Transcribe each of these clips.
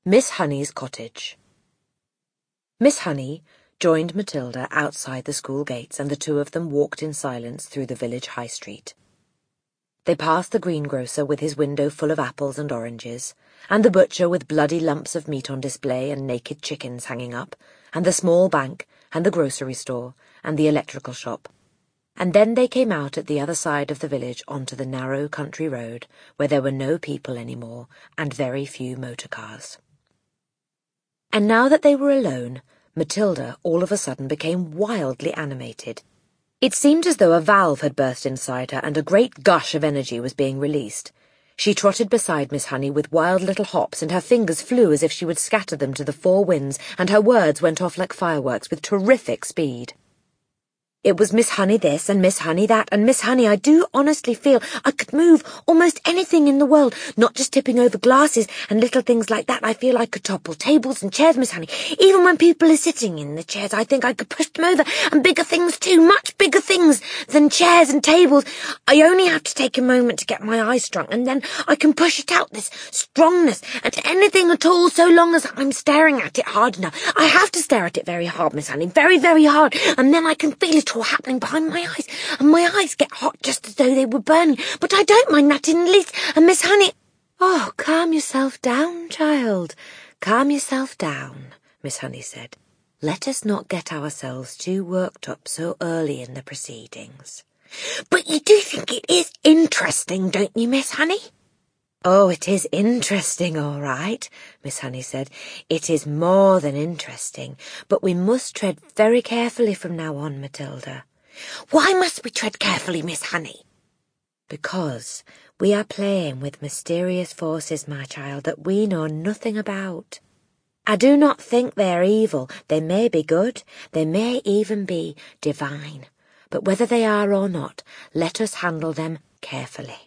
Miss Honey's cottage. Miss Honey joined Matilda outside the school gates, and the two of them walked in silence through the village high street. They passed the greengrocer with his window full of apples and oranges, and the butcher with bloody lumps of meat on display and naked chickens hanging up, and the small bank, and the grocery store, and the electrical shop. And then they came out at the other side of the village onto the narrow country road, where there were no people any more, and very few motor cars. And now that they were alone, Matilda all of a sudden became wildly animated. It seemed as though a valve had burst inside her and a great gush of energy was being released. She trotted beside Miss Honey with wild little hops, and her fingers flew as if she would scatter them to the four winds, and her words went off like fireworks with terrific speed. It was Miss Honey this and Miss Honey that, and Miss Honey, I do honestly feel I could move almost anything in the world, not just tipping over glasses and little things like that. I feel I could topple tables and chairs, Miss Honey. Even when people are sitting in the chairs, I think I could push them over, and bigger things too, much bigger things than chairs and tables. I only have to take a moment to get my eyes strung, and then I can push it out, this strongness, and anything at all, so long as I'm staring at it hard enough. I have to stare at it very hard, Miss Honey, very, very hard, and then I can feel it all happening behind my eyes, and my eyes get hot just as though they were burning, but I don't mind that in the least, and Miss Honey— "Oh, calm yourself down, child, calm yourself down," Miss Honey said. "Let us not get ourselves too worked up so early in the proceedings." "But you do think it is interesting, don't you, Miss Honey?" "Oh, it is interesting, all right," Miss Honey said. "It is more than interesting, but we must tread very carefully from now on, Matilda." "Why must we tread carefully, Miss Honey?" "Because we are playing with mysterious forces, my child, that we know nothing about. I do not think they are evil. They may be good. They may even be divine. But whether they are or not, let us handle them carefully."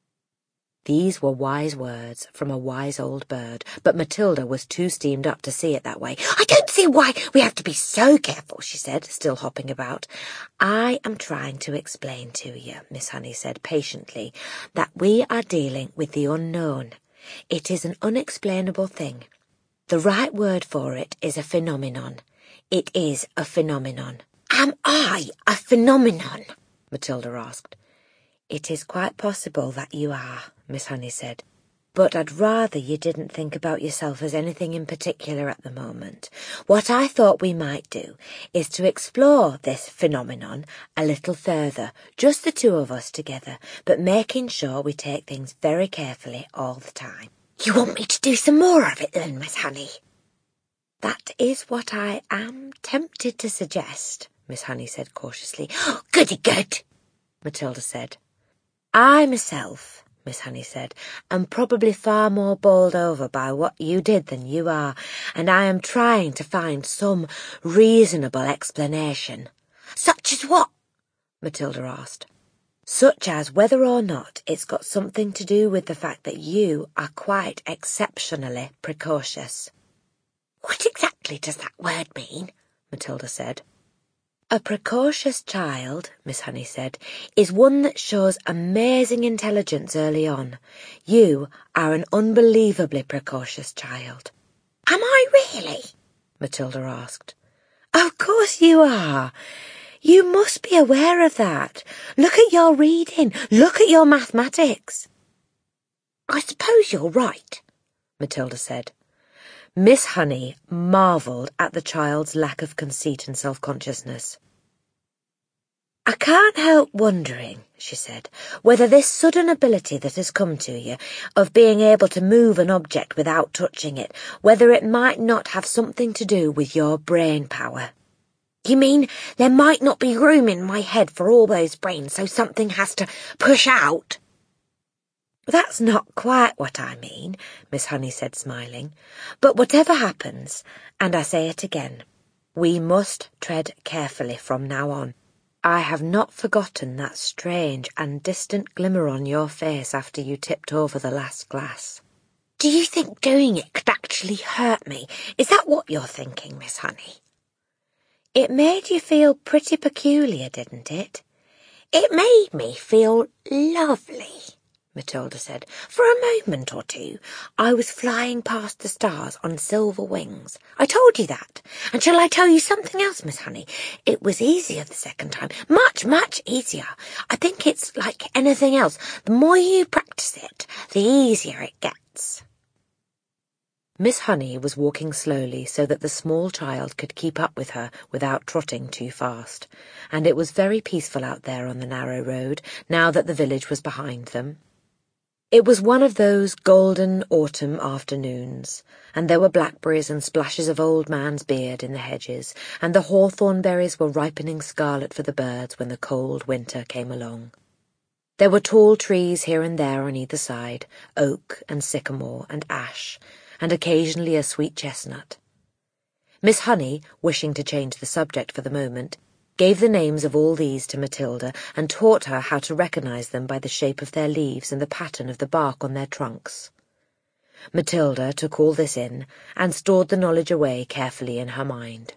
These were wise words from a wise old bird, but Matilda was too steamed up to see it that way. "I don't see why we have to be so careful," she said, still hopping about. "I am trying to explain to you," Miss Honey said patiently, "that we are dealing with the unknown. It is an unexplainable thing. The right word for it is a phenomenon. It is a phenomenon." "Am I a phenomenon?" Matilda asked. "It is quite possible that you are," Miss Honey said, "but I'd rather you didn't think about yourself as anything in particular at the moment. What I thought we might do is to explore this phenomenon a little further, just the two of us together, but making sure we take things very carefully all the time." "You want me to do some more of it then, Miss Honey?" "That is what I am tempted to suggest," Miss Honey said cautiously. "Oh, goody good," Matilda said. "I myself," Miss Honey said, "am probably far more bowled over by what you did than you are, and I am trying to find some reasonable explanation." "Such as what?" Matilda asked. "Such as whether or not it's got something to do with the fact that you are quite exceptionally precocious." "What exactly does that word mean?" Matilda said. "A precocious child," Miss Honey said, "is one that shows amazing intelligence early on. You are an unbelievably precocious child." "Am I really?" Matilda asked. "Of course you are. You must be aware of that. Look at your reading. Look at your mathematics." "I suppose you're right," Matilda said. Miss Honey marvelled at the child's lack of conceit and self-consciousness. "I can't help wondering," she said, "whether this sudden ability that has come to you, of being able to move an object without touching it, whether it might not have something to do with your brain power." "You mean there might not be room in my head for all those brains, so something has to push out?" "That's not quite what I mean," Miss Honey said, smiling. "But whatever happens, and I say it again, we must tread carefully from now on. I have not forgotten that strange and distant glimmer on your face after you tipped over the last glass." "Do you think doing it could actually hurt me? Is that what you're thinking, Miss Honey?" "It made you feel pretty peculiar, didn't it?" "It made me feel lovely," Matilda said. For a moment or two, I was flying past the stars on silver wings. I told you that. And shall I tell you something else, Miss Honey? It was easier the second time. Much, much easier. I think it's like anything else. The more you practice it, the easier it gets. Miss Honey was walking slowly so that the small child could keep up with her without trotting too fast, and it was very peaceful out there on the narrow road, now that the village was behind them. It was one of those golden autumn afternoons, and there were blackberries and splashes of old man's beard in the hedges, and the hawthorn berries were ripening scarlet for the birds when the cold winter came along. There were tall trees here and there on either side, oak and sycamore and ash, and occasionally a sweet chestnut. Miss Honey, wishing to change the subject for the moment, gave the names of all these to Matilda and taught her how to recognize them by the shape of their leaves and the pattern of the bark on their trunks. Matilda took all this in and stored the knowledge away carefully in her mind.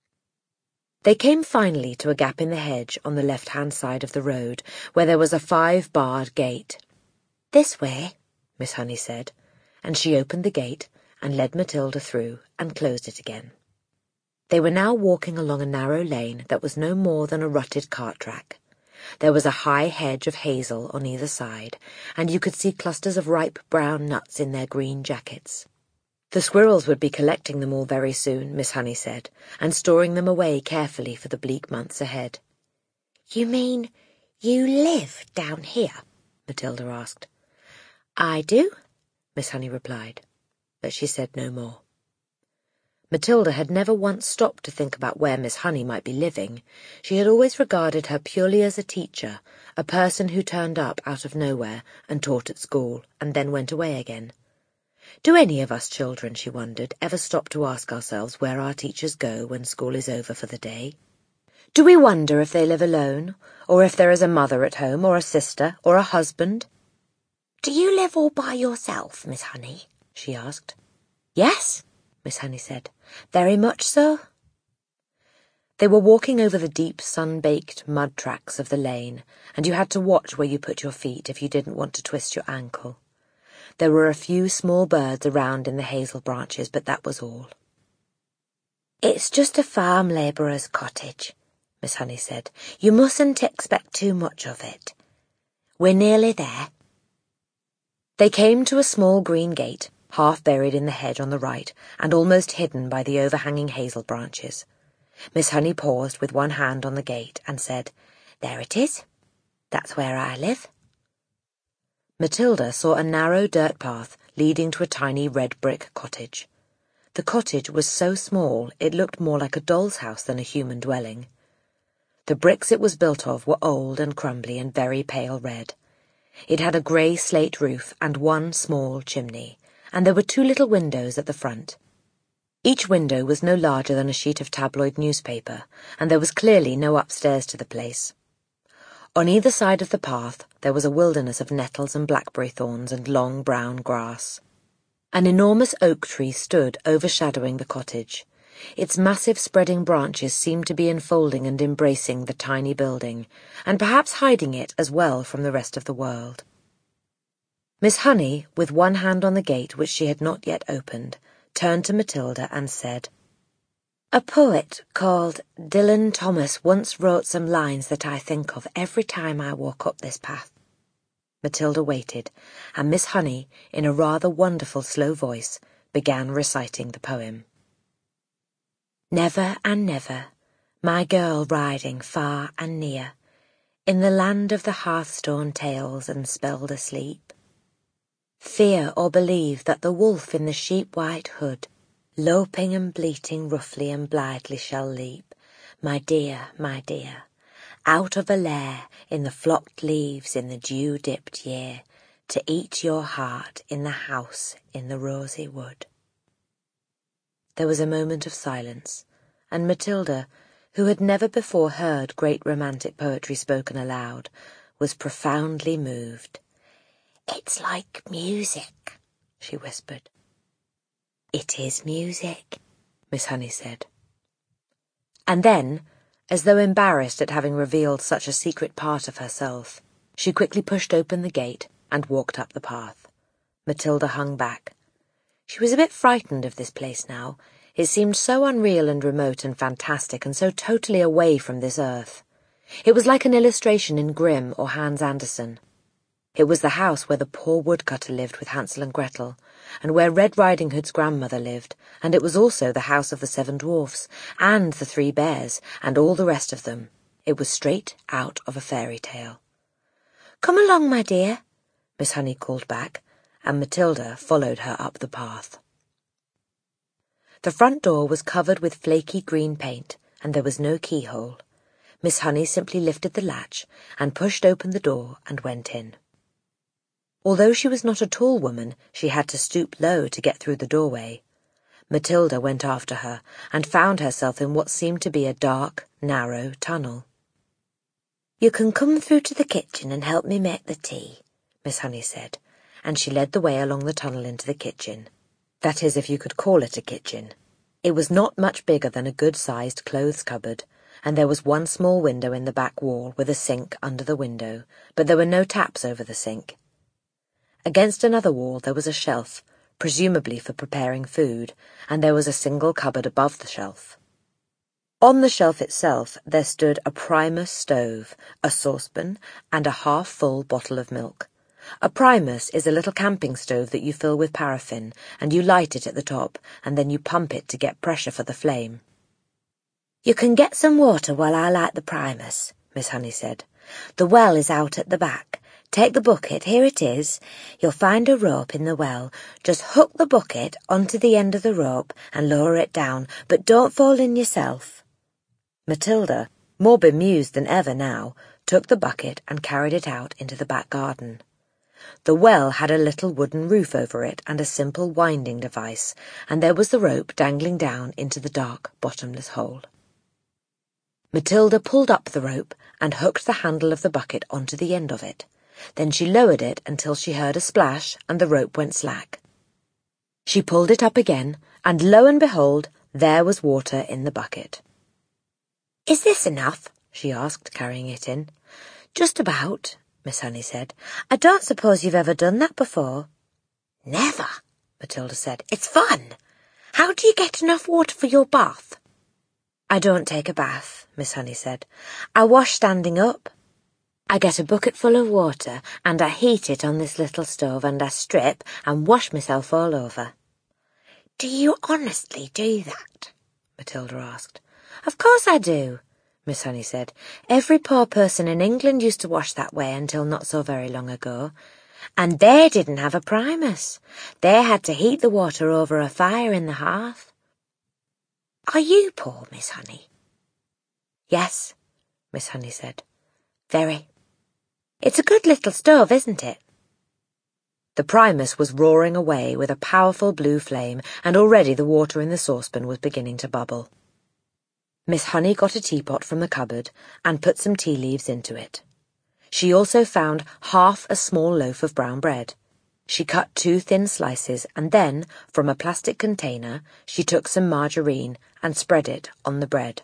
They came finally to a gap in the hedge on the left-hand side of the road, where there was a 5-barred gate. This way, Miss Honey said, and she opened the gate and led Matilda through and closed it again. They were now walking along a narrow lane that was no more than a rutted cart track. There was a high hedge of hazel on either side, and you could see clusters of ripe brown nuts in their green jackets. The squirrels would be collecting them all very soon, Miss Honey said, and storing them away carefully for the bleak months ahead. You mean you live down here? Matilda asked. I do, Miss Honey replied, but she said no more. Matilda had never once stopped to think about where Miss Honey might be living. She had always regarded her purely as a teacher, a person who turned up out of nowhere and taught at school, and then went away again. Do any of us children, she wondered, ever stop to ask ourselves where our teachers go when school is over for the day? Do we wonder if they live alone, or if there is a mother at home, or a sister, or a husband? Do you live all by yourself, Miss Honey? She asked. Yes, Miss Honey said. Very much so. They were walking over the deep, sun-baked mud tracks of the lane, and you had to watch where you put your feet if you didn't want to twist your ankle. There were a few small birds around in the hazel branches, but that was all. It's just a farm labourer's cottage, Miss Honey said. You mustn't expect too much of it. We're nearly there. They came to a small green gate, half buried in the hedge on the right, and almost hidden by the overhanging hazel branches. Miss Honey paused with one hand on the gate and said, There it is. That's where I live. Matilda saw a narrow dirt path leading to a tiny red brick cottage. The cottage was so small it looked more like a doll's house than a human dwelling. The bricks it was built of were old and crumbly and very pale red. It had a grey slate roof and one small chimney, and there were 2 little windows at the front. Each window was no larger than a sheet of tabloid newspaper, and there was clearly no upstairs to the place. On either side of the path there was a wilderness of nettles and blackberry thorns and long brown grass. An enormous oak tree stood overshadowing the cottage. Its massive spreading branches seemed to be enfolding and embracing the tiny building, and perhaps hiding it as well from the rest of the world. Miss Honey, with one hand on the gate which she had not yet opened, turned to Matilda and said, A poet called Dylan Thomas once wrote some lines that I think of every time I walk up this path. Matilda waited, and Miss Honey, in a rather wonderful slow voice, began reciting the poem. Never and never, my girl riding far and near, in the land of the hearthstone tales and spelled asleep. Fear or believe that the wolf in the sheep-white hood, loping and bleating roughly and blithely shall leap, my dear, out of a lair in the flocked leaves in the dew-dipped year, to eat your heart in the house in the rosy wood. There was a moment of silence, and Matilda, who had never before heard great romantic poetry spoken aloud, was profoundly moved. It's like music, she whispered. It is music, Miss Honey said. And then, as though embarrassed at having revealed such a secret part of herself, she quickly pushed open the gate and walked up the path. Matilda hung back. She was a bit frightened of this place now. It seemed so unreal and remote and fantastic and so totally away from this earth. It was like an illustration in Grimm or Hans Andersen. It was the house where the poor woodcutter lived with Hansel and Gretel, and where Red Riding Hood's grandmother lived, and it was also the house of the 7 dwarfs, and the 3 bears, and all the rest of them. It was straight out of a fairy tale. "Come along, my dear," Miss Honey called back, and Matilda followed her up the path. The front door was covered with flaky green paint, and there was no keyhole. Miss Honey simply lifted the latch and pushed open the door and went in. Although she was not a tall woman, she had to stoop low to get through the doorway. Matilda went after her and found herself in what seemed to be a dark, narrow tunnel. "You can come through to the kitchen and help me make the tea," Miss Honey said, and she led the way along the tunnel into the kitchen. That is, if you could call it a kitchen. It was not much bigger than a good-sized clothes cupboard, and there was one small window in the back wall with a sink under the window, but there were no taps over the sink. Against another wall there was a shelf, presumably for preparing food, and there was a single cupboard above the shelf. On the shelf itself there stood a Primus stove, a saucepan, and a half-full bottle of milk. A Primus is a little camping stove that you fill with paraffin, and you light it at the top, and then you pump it to get pressure for the flame. "You can get some water while I light the Primus," Miss Honey said. "The well is out at the back. Take the bucket, here it is. You'll find a rope in the well. Just hook the bucket onto the end of the rope and lower it down, but don't fall in yourself." Matilda, more bemused than ever now, took the bucket and carried it out into the back garden. The well had a little wooden roof over it and a simple winding device, and there was the rope dangling down into the dark, bottomless hole. Matilda pulled up the rope and hooked the handle of the bucket onto the end of it. Then she lowered it until she heard a splash and the rope went slack. She pulled it up again, and lo and behold, there was water in the bucket. "Is this enough?" she asked, carrying it in. "Just about," Miss Honey said. "I don't suppose you've ever done that before." "Never," Matilda said. "It's fun. How do you get enough water for your bath?" "I don't take a bath," Miss Honey said. "I wash standing up. I get a bucket full of water, and I heat it on this little stove, and I strip and wash myself all over." "Do you honestly do that?" Matilda asked. "Of course I do," Miss Honey said. "Every poor person in England used to wash that way until not so very long ago. And they didn't have a Primus. They had to heat the water over a fire in the hearth." "Are you poor, Miss Honey?" "Yes," Miss Honey said. "Very. It's a good little stove, isn't it?" The Primus was roaring away with a powerful blue flame, and already the water in the saucepan was beginning to bubble. Miss Honey got a teapot from the cupboard and put some tea leaves into it. She also found half a small loaf of brown bread. She cut 2 thin slices, and then, from a plastic container, she took some margarine and spread it on the bread.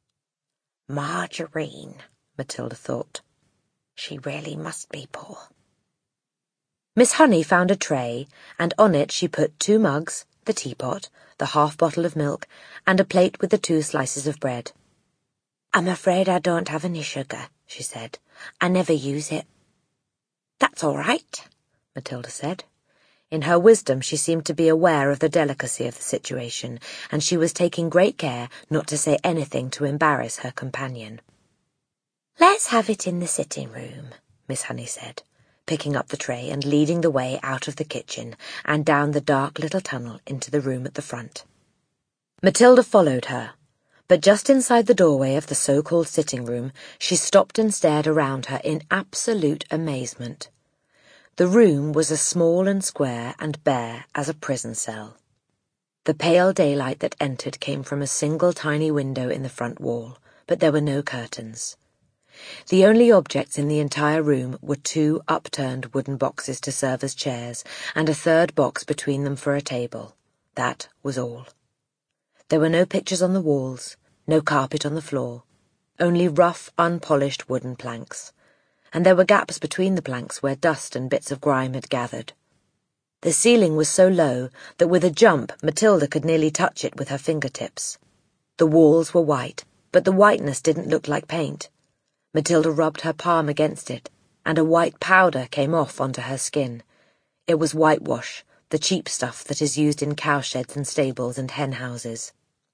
"Margarine," Matilda thought. "She really must be poor." Miss Honey found a tray, and on it she put 2 mugs, the teapot, the half bottle of milk, and a plate with the 2 slices of bread. "I'm afraid I don't have any sugar," she said. "I never use it." "That's all right," Matilda said. In her wisdom she seemed to be aware of the delicacy of the situation, and she was taking great care not to say anything to embarrass her companion. "Let's have it in the sitting room," Miss Honey said, picking up the tray and leading the way out of the kitchen and down the dark little tunnel into the room at the front. Matilda followed her, but just inside the doorway of the so-called sitting room she stopped and stared around her in absolute amazement. The room was as small and square and bare as a prison cell. The pale daylight that entered came from a single tiny window in the front wall, but there were no curtains. The only objects in the entire room were 2 upturned wooden boxes to serve as chairs, and a 3rd box between them for a table. That was all. There were no pictures on the walls, no carpet on the floor, only rough, unpolished wooden planks. and there were gaps between the planks where dust and bits of grime had gathered. The ceiling was so low that with a jump Matilda could nearly touch it with her fingertips. The walls were white, but the whiteness didn't look like paint. Matilda rubbed her palm against it, and a white powder came off onto her skin. It was whitewash, the cheap stuff that is used in cowsheds and stables and hen houses.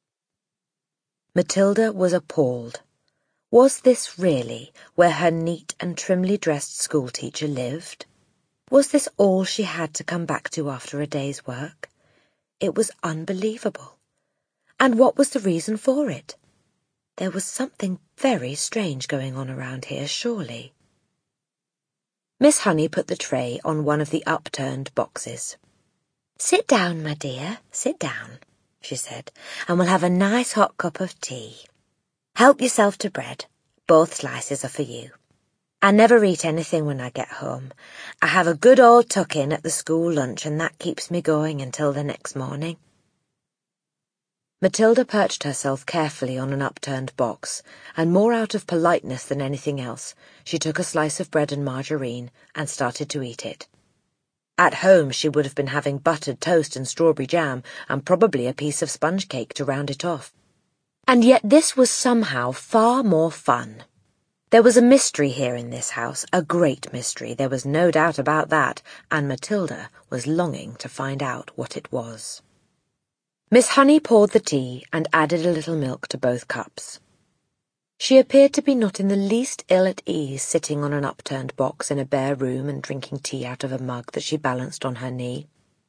Matilda was appalled. Was this really where her neat and trimly dressed schoolteacher lived? Was this all she had to come back to after a day's work? It was unbelievable. And what was the reason for it? There was something very strange going on around here, surely. Miss Honey put the tray on one of the upturned boxes. "Sit down, my dear, sit down," she said, "and we'll have a nice hot cup of tea. Help yourself to bread. Both slices are for you. I never eat anything when I get home. I have a good old tuck-in at the school lunch, and that keeps me going until the next morning." Matilda perched herself carefully on an upturned box, and more out of politeness than anything else, she took a slice of bread and margarine and started to eat it. At home she would have been having buttered toast and strawberry jam, and probably a piece of sponge cake to round it off. And yet this was somehow far more fun. There was a mystery here in this house, a great mystery, there was no doubt about that, and Matilda was longing to find out what it was. Miss Honey poured the tea and added a little milk to both cups. She appeared to be not in the least ill at ease sitting on an upturned box in a bare room and drinking tea out of a mug that she balanced on her knee.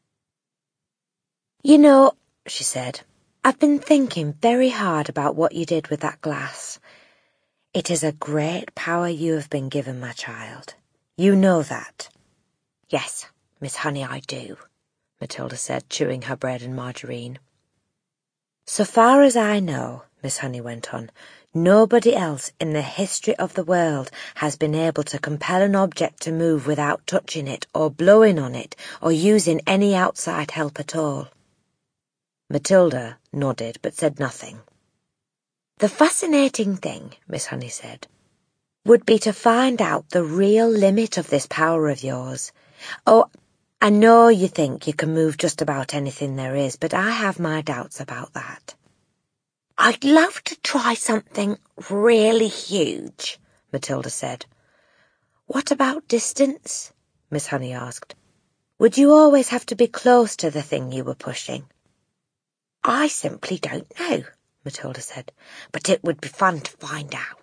"You know," she said, "I've been thinking very hard about what you did with that glass. It is a great power you have been given, my child. You know that." "Yes, Miss Honey, I do," Matilda said, chewing her bread and margarine. "So far as I know," Miss Honey went on, "nobody else in the history of the world has been able to compel an object to move without touching it or blowing on it or using any outside help at all." Matilda nodded but said nothing. "The fascinating thing," Miss Honey said, "would be to find out the real limit of this power of yours. Oh, I know you think you can move just about anything there is, but I have my doubts about that." "I'd love to try something really huge," Matilda said. "What about distance?" Miss Honey asked. "Would you always have to be close to the thing you were pushing?" "I simply don't know," Matilda said, "but it would be fun to find out."